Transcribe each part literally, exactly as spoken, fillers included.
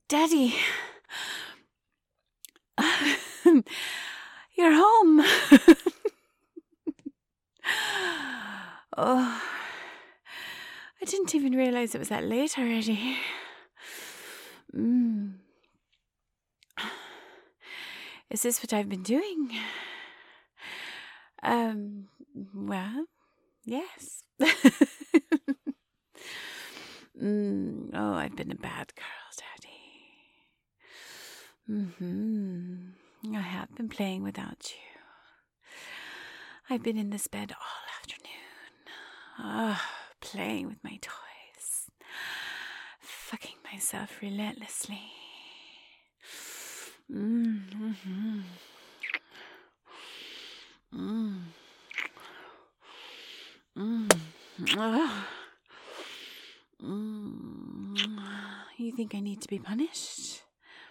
Daddy. You're home. Oh, I didn't even realize it was that late already. Mm. Is this what I've been doing? Um, well, yes. mm, oh, I've been a bad girl, Daddy. Mm-hmm. I have been playing without you. I've been in this bed all afternoon. Oh, playing with my toys. Fucking myself relentlessly. Mm-hmm. Mm. Mm. Oh. Mm. You think I need to be punished?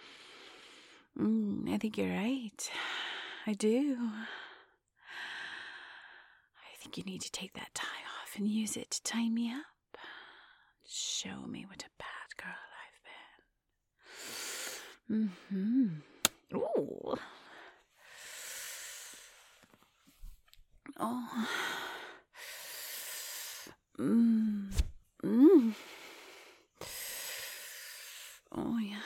Mm, I think you're right. I do. I think you need to take that tie off and use it to tie me up. Show me what a bad girl I've been. Mm-hmm. Ooh. Oh. Mm. Mm. Oh, yeah.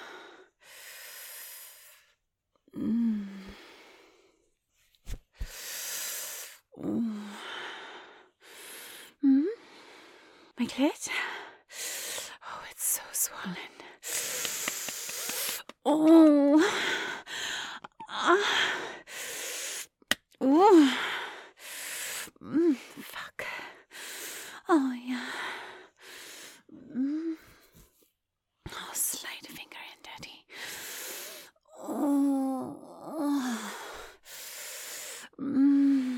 Mm. Oh. Mm. My clit? Oh, it's so swollen. Oh. Ah. Oh. Mm. Fuck. Oh, yeah. Mm. Oh, slide a finger in, Daddy. Oh. Mm.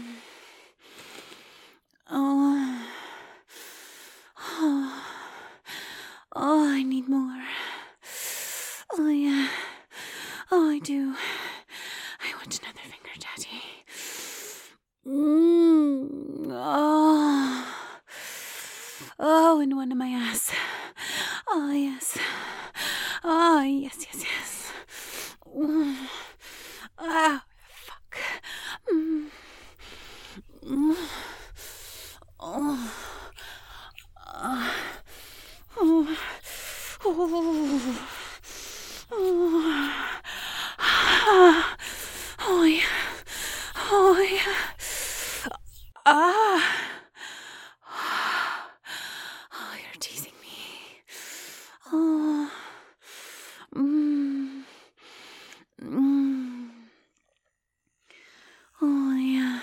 Oh. Oh. Oh, I need more. Oh, yeah. Oh, I do. I want another finger, Daddy. Mm. Oh. Oh, and one in my ass. Oh, yes. Oh, yes, yes, yes. Mm. Ah, fuck. Mm. Mm. Oh. Uh. Oh. Oh. Oh. Ah. Oh, yeah. Oh, yeah. Ah. Oh, you're teasing me. Oh. Mm. Mm. Oh, yeah.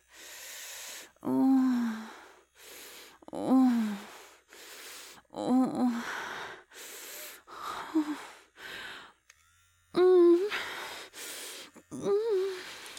Oh. Oh. Oh. Mm. Mm.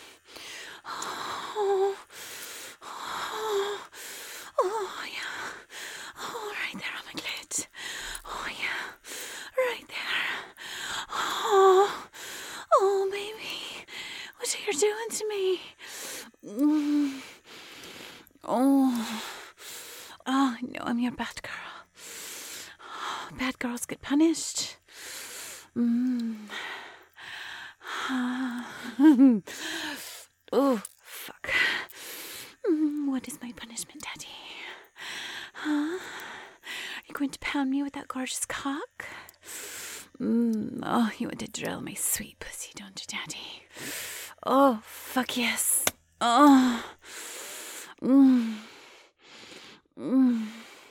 Oh. Oh. Oh, yeah. Oh, right there on my clit. Oh, yeah. Right there. Oh. Oh, baby. What are you doing to me? Mm. Oh. Oh, no, I'm your bad girl. Oh, bad girls get punished. Mm. Oh, fuck. Mm, what is my punishment, Daddy? Huh? Are you going to pound me with that gorgeous cock? Mm, oh, you want to drill my sweet pussy, don't you, Daddy? Oh, fuck yes. Oh. Mm. Mm.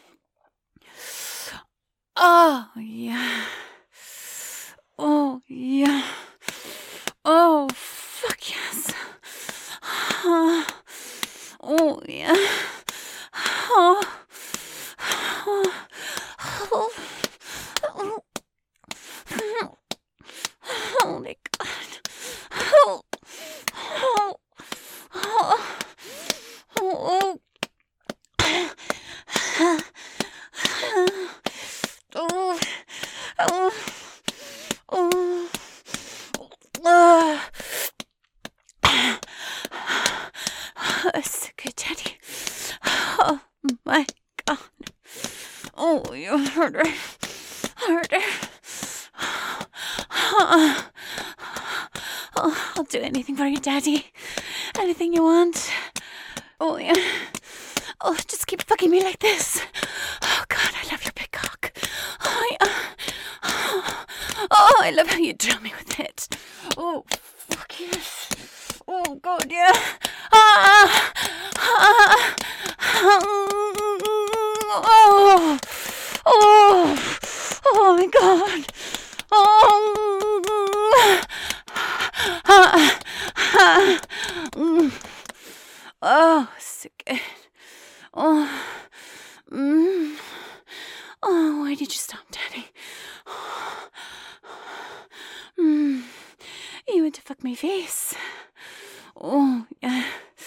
Oh, yeah. Oh, yeah. Oh, fuck yes. Oh, oh yeah. Oh. Oh. Oh. Oh. Oh my God. Oh. Oh. Oh. Oh. Oh. Oh. Oh. Oh. That's good, Daddy. Oh my God. Oh, you harder. Harder. Uh, oh, I'll do anything for you, Daddy. Anything you want. Oh, yeah. Oh, just keep fucking me like this. Oh, God, I love your big cock. Oh, yeah. Oh, I love how you drill me with it. Oh, fuck yes. Oh, God, yeah. Ah, ah, oh, oh, oh, my God. Oh, ah, ah, oh, sick. Oh, mm. Oh, why did you stop, Daddy? Mm. You went to fuck my face. Oh, yeah.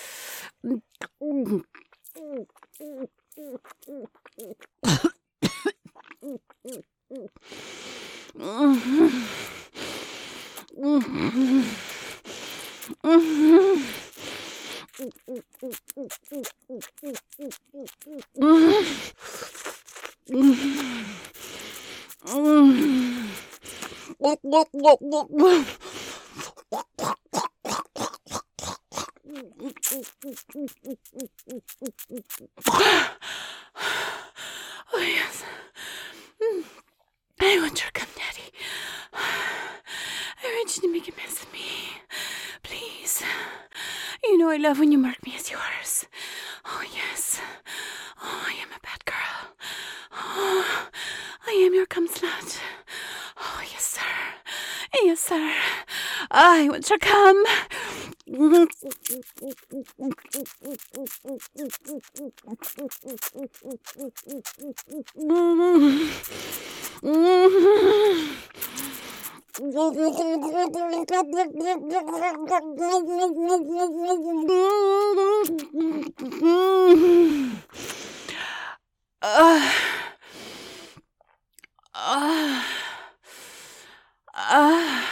Oh, yes. I want your cum, Daddy. I want you to make a mess of me. Please. You know I love when you mark me as yours. Oh, yes. Oh, I am a bad girl. Oh, I am your cum slut. Oh, yes, sir. Yes, sir. I want your cum. Uh, uh, uh,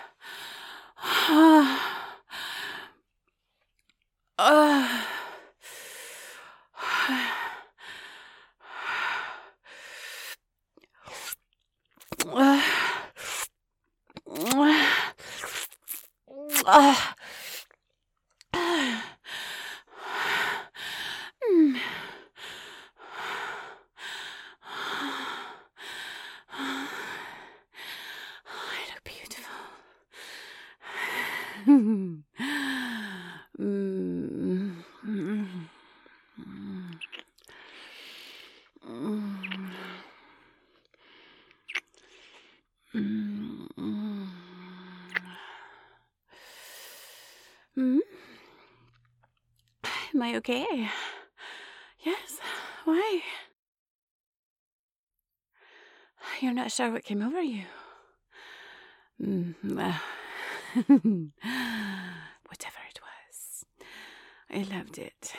uh, uh. Uh, uh, uh, mm. I look beautiful. mm. Mm. Mm. Mm. Am I okay? Yes. Why? You're not sure what came over you? Mm. Well, whatever it was, I loved it.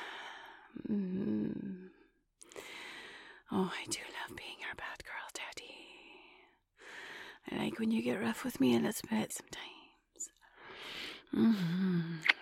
Mm. Oh, I do love being your bad girl, Daddy. I like when you get rough with me a little bit sometimes. Mm-hmm.